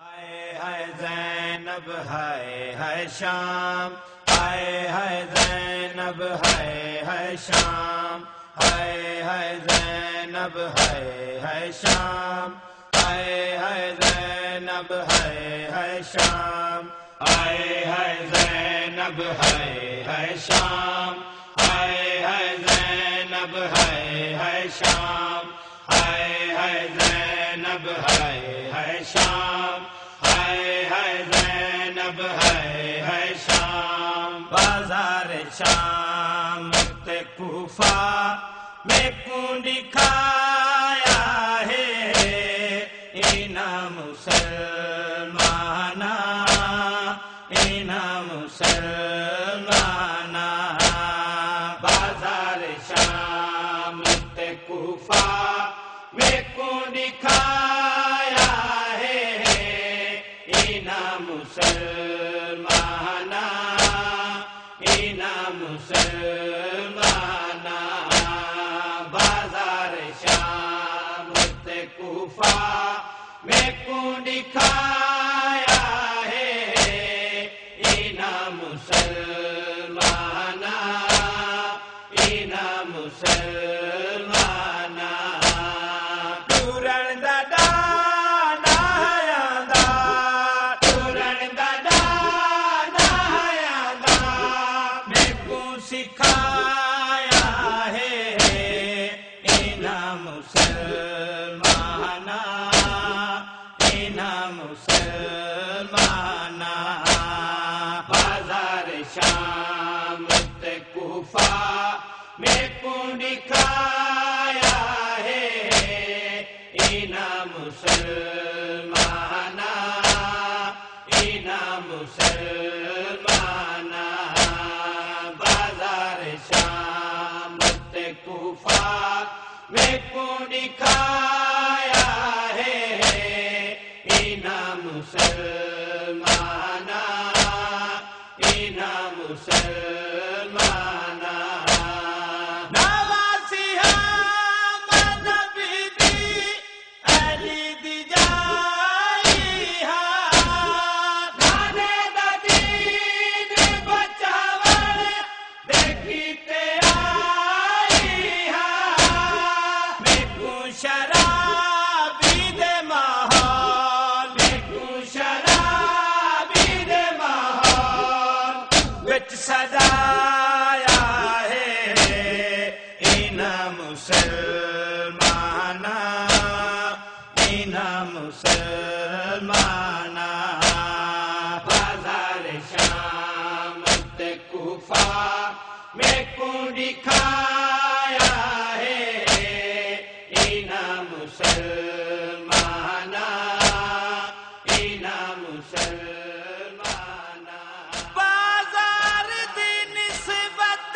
हाय हाय ज़ैनब हाय हाय शाम, हाय हाय ज़ैनब हाय हाय शाम, हाय हाय ज़ैनब हाय हाय शाम, हाय हाय ज़ैनब हाय हाय शाम, हाय हाय ज़ैनब हाय हाय शाम, हाय हाय ज़ैनब हाय हाय शाम, हाय हाय ज़ैनब हाय हाय शाम, हाय हाय ज़ैनब हाय हाय शाम। बाज़ार शाम ते कूफा में कूं दिखाया है इना मुसलमाना, इना मुसलमाना। बाज़ार शाम ते कूफा में कूं दिखाया है इना मुसलमाना, इना मुसलमाना। बाज़ार शाम ते कूफा में कूं दिखाया है इना मुसलमाना, इना मुसलमाना। टूरण दा डाना आंदा, टूरण दा डाना आंदा, मैनू सिखाया है इना मुसलमाना, इना मुसलमाना। बाज़ार शाम ते कूफा में कूं दिखाया है इना मुसलमाना, इना मुसलमाना। बाज़ार शाम ते कूफा में कूं दिखाया है इना मुसलमाना, इना मुसलमाना। नवासिया नबी दी अली दी जाई हा, नाने दा दीन बचावण देखी ते आई हा। मैनू शराबी दे माहौल, मैनू शराबी दे माहौल विच सजाया है इना मुसलमाना, इना मुसलमाना। बाज़ार शाम ते कूफा में कूं दिखाया है इना मुसलमाना, इना मुसलमाना। बाज़ार दी निस्बत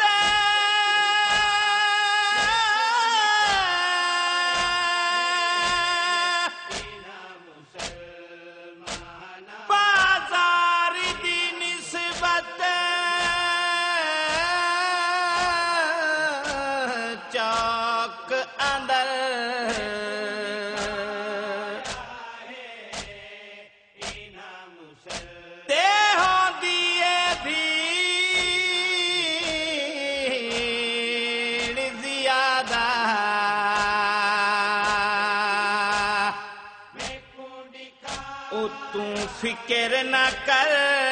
इना मुसलमाना, बाज़ार दी निस्बत चौक अंदर ते होंदी है भीड़ ज़्यादा। ओ तू फिक्र ना कर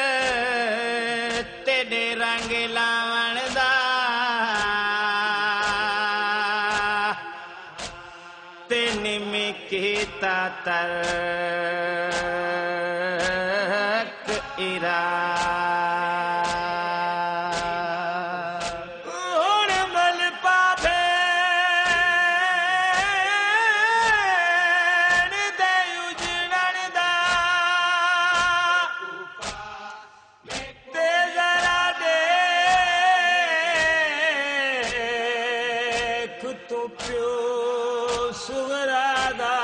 तेरे रंग लावण दा, तेने में कीता तरक हुण मल पाभेण दे उजड़ण दा, ते जरा देख तू प्यो सुवरा दा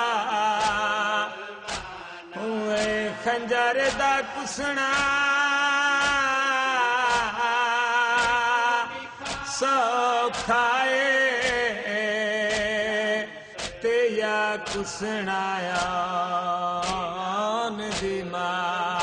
हुए खंजर दा कुसना सौखाए ते या कुसनाया दी मां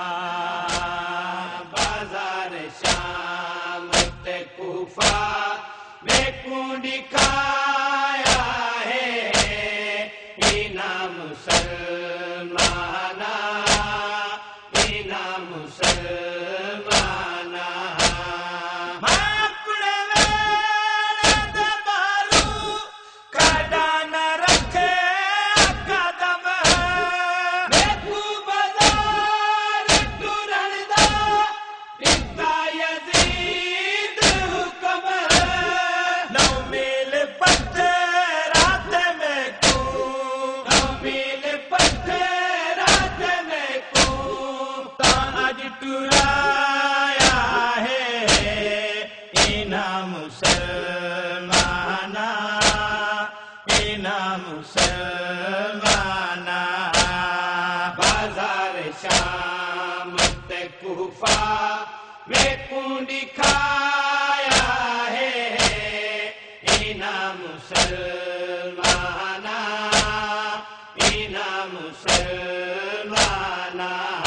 बाजार शाम ते कूफा में कुंडी खाया है इना मुसलमाना इना मुसलमाना माकुड़े वेले दे बारू काडा न रखे कदम मेकू बाजार टुरन दा इता यजीद हुक्म नौ मील पत्थरात में को मील पत्थरात में को आज टुराया है इना मुसलमाना इना मुसलमाना बाजार शाम ते कूफा में कुंडी खाया है इना मुसलमाना इना मुसलमाना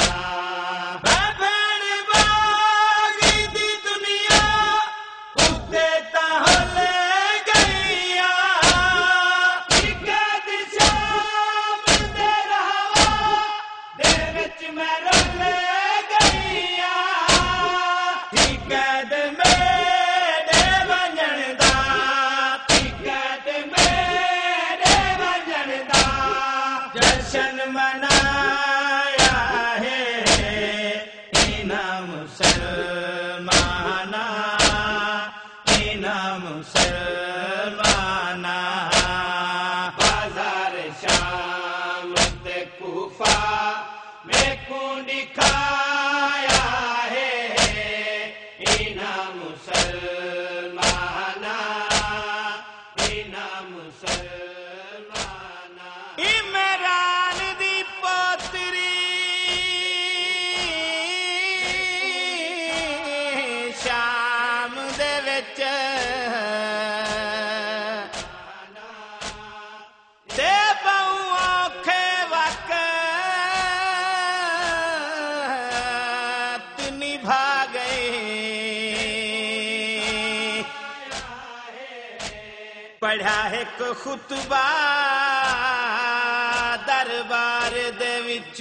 भैन बागी दी दुनिया उत्ते ताहले गईया इकद शाम दे रहवा दे विच मैं रल गईया कैद मेरे वंजन दा इकद मेरे वजन दा जशन मनाया है इना मुसलमाना इना मुसलमाना बाजार शाम ते कूफा में कुंडी खाया है इना मुसलमाना इना मुसलमाना इमरान दी पोतरी शाम दे विच ते बहु औखे वक्त निभा गए पढ़ा एक खुतबा दरबार दे विच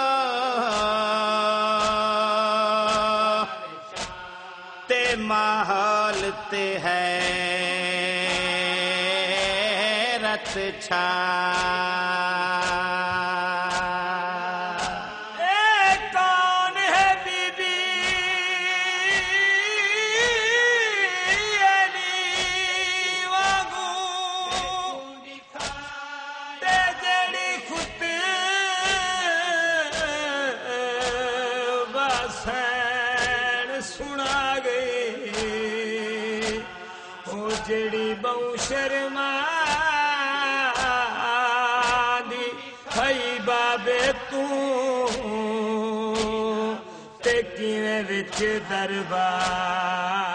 ते माहौल ते है रत छा ए कौन है बीबी अली वांगू ते जड़ी खुद बसैन सुना गई ओ जड़ी बहु शर्मा दी हई बाबे तू ते किवें विच दरबार